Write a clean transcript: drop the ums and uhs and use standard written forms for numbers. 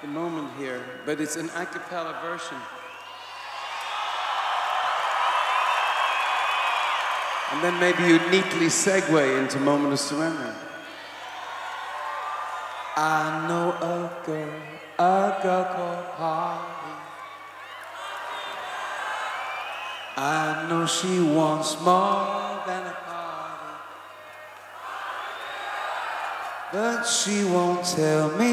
the moment here, but it's an a cappella version. And then maybe you neatly segue into Moment of Surrender. I know a girl called Polly. I know she wants more than a party, but she won't tell me.